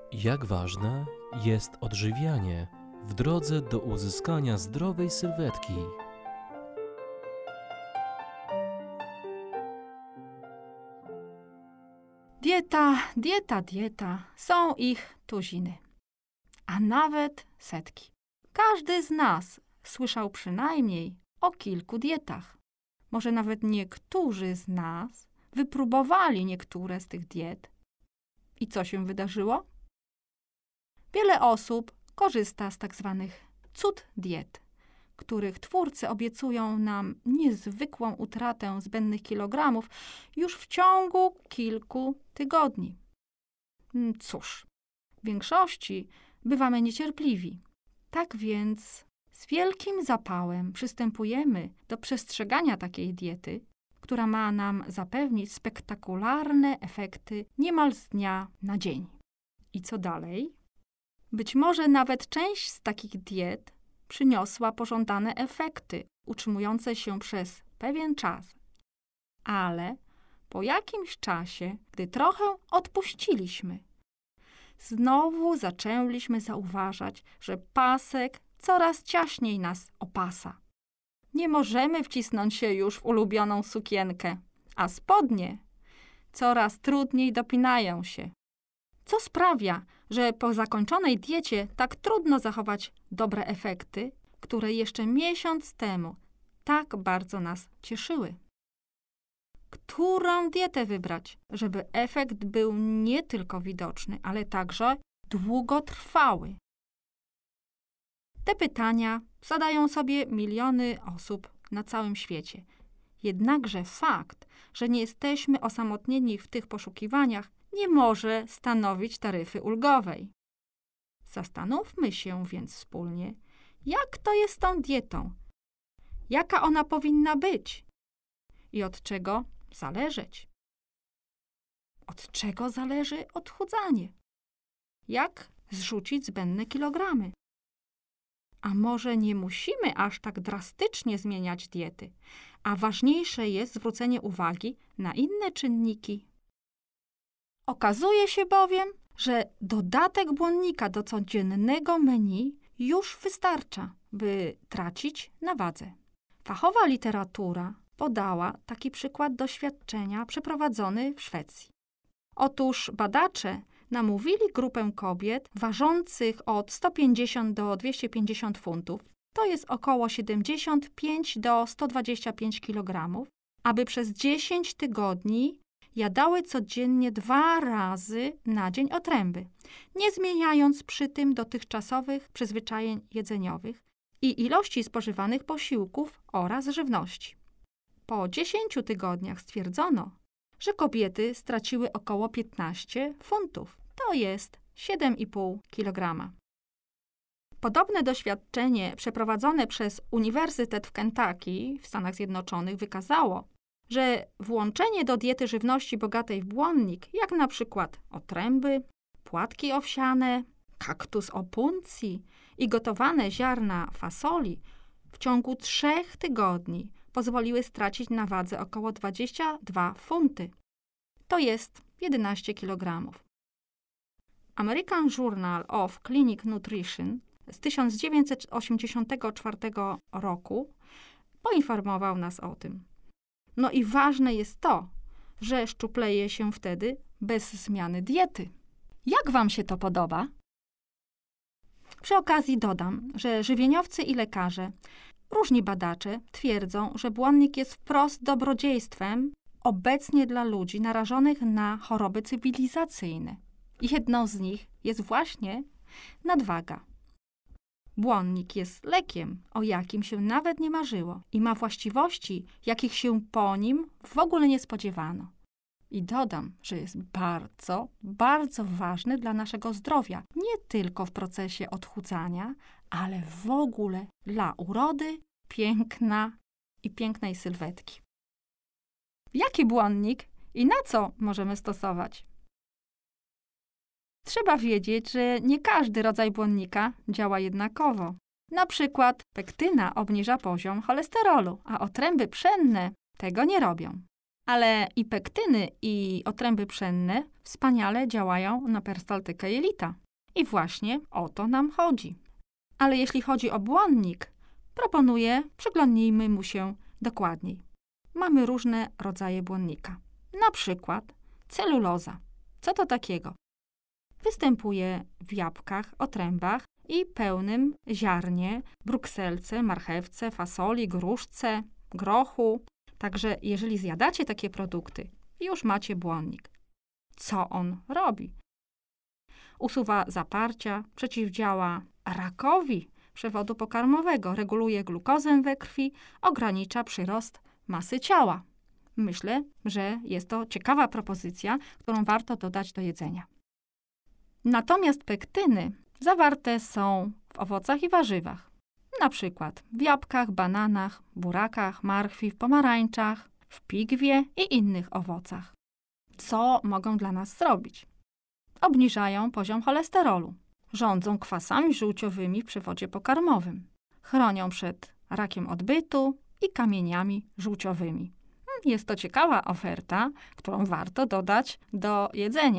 Jak ważne jest odżywianie w drodze do uzyskania zdrowej sylwetki. Dieta. Są ich tuziny, a nawet setki. Każdy z nas słyszał przynajmniej o kilku dietach. Może nawet niektórzy z nas wypróbowali niektóre z tych diet. I co się wydarzyło? Wiele osób korzysta z tak zwanych cud diet, których twórcy obiecują nam niezwykłą utratę zbędnych kilogramów już w ciągu kilku tygodni. Cóż, w większości bywamy niecierpliwi. Tak więc z wielkim zapałem przystępujemy do przestrzegania takiej diety, która ma nam zapewnić spektakularne efekty niemal z dnia na dzień. I co dalej? Być może nawet część z takich diet przyniosła pożądane efekty, utrzymujące się przez pewien czas. Ale po jakimś czasie, gdy trochę odpuściliśmy, znowu zaczęliśmy zauważać, że pasek coraz ciaśniej nas opasa. Nie możemy wcisnąć się już w ulubioną sukienkę, a spodnie coraz trudniej dopinają się. Co sprawia, że po zakończonej diecie tak trudno zachować dobre efekty, które jeszcze miesiąc temu tak bardzo nas cieszyły? Którą dietę wybrać, żeby efekt był nie tylko widoczny, ale także długotrwały? Te pytania zadają sobie miliony osób na całym świecie. Jednakże fakt, że nie jesteśmy osamotnieni w tych poszukiwaniach, nie może stanowić taryfy ulgowej. Zastanówmy się więc wspólnie, jak to jest z tą dietą, jaka ona powinna być i od czego zależeć. Od czego zależy odchudzanie? Jak zrzucić zbędne kilogramy? A może nie musimy aż tak drastycznie zmieniać diety, a ważniejsze jest zwrócenie uwagi na inne czynniki? Okazuje się bowiem, że dodatek błonnika do codziennego menu już wystarcza, by tracić na wadze. Fachowa literatura podała taki przykład doświadczenia przeprowadzony w Szwecji. Otóż badacze namówili grupę kobiet ważących od 150 do 250 funtów, to jest około 75 do 125 kg, aby przez 10 tygodni jadały codziennie 2 razy na dzień otręby, nie zmieniając przy tym dotychczasowych przyzwyczajeń jedzeniowych i ilości spożywanych posiłków oraz żywności. Po 10 tygodniach stwierdzono, że kobiety straciły około 15 funtów, to jest 7,5 kg. Podobne doświadczenie przeprowadzone przez Uniwersytet w Kentucky w Stanach Zjednoczonych wykazało, że włączenie do diety żywności bogatej w błonnik, jak na przykład otręby, płatki owsiane, kaktus opuncji i gotowane ziarna fasoli w ciągu 3 tygodni pozwoliły stracić na wadze około 22 funty. To jest 11 kg. American Journal of Clinical Nutrition z 1984 roku poinformował nas o tym. No i ważne jest to, że szczupleje się wtedy bez zmiany diety. Jak Wam się to podoba? Przy okazji dodam, że żywieniowcy i lekarze, różni badacze twierdzą, że błonnik jest wprost dobrodziejstwem obecnie dla ludzi narażonych na choroby cywilizacyjne. Jedną z nich jest właśnie nadwaga. Błonnik jest lekiem, o jakim się nawet nie marzyło i ma właściwości, jakich się po nim w ogóle nie spodziewano. I dodam, że jest bardzo, bardzo ważny dla naszego zdrowia, nie tylko w procesie odchudzania, ale w ogóle dla urody, piękna i pięknej sylwetki. Jaki błonnik i na co możemy stosować? Trzeba wiedzieć, że nie każdy rodzaj błonnika działa jednakowo. Na przykład pektyna obniża poziom cholesterolu, a otręby pszenne tego nie robią. Ale i pektyny, i otręby pszenne wspaniale działają na perystaltykę jelita. I właśnie o to nam chodzi. Ale jeśli chodzi o błonnik, proponuję, przyglądnijmy mu się dokładniej. Mamy różne rodzaje błonnika. Na przykład celuloza. Co to takiego? Występuje w jabłkach, otrębach i pełnym ziarnie, brukselce, marchewce, fasoli, gruszce, grochu. Także jeżeli zjadacie takie produkty, już macie błonnik. Co on robi? Usuwa zaparcia, przeciwdziała rakowi przewodu pokarmowego, reguluje glukozę we krwi, ogranicza przyrost masy ciała. Myślę, że jest to ciekawa propozycja, którą warto dodać do jedzenia. Natomiast pektyny zawarte są w owocach i warzywach. Na przykład w jabłkach, bananach, burakach, marchwi, w pomarańczach, w pigwie i innych owocach. Co mogą dla nas zrobić? Obniżają poziom cholesterolu, rządzą kwasami żółciowymi w przewodzie pokarmowym, chronią przed rakiem odbytu i kamieniami żółciowymi. Jest to ciekawa oferta, którą warto dodać do jedzenia.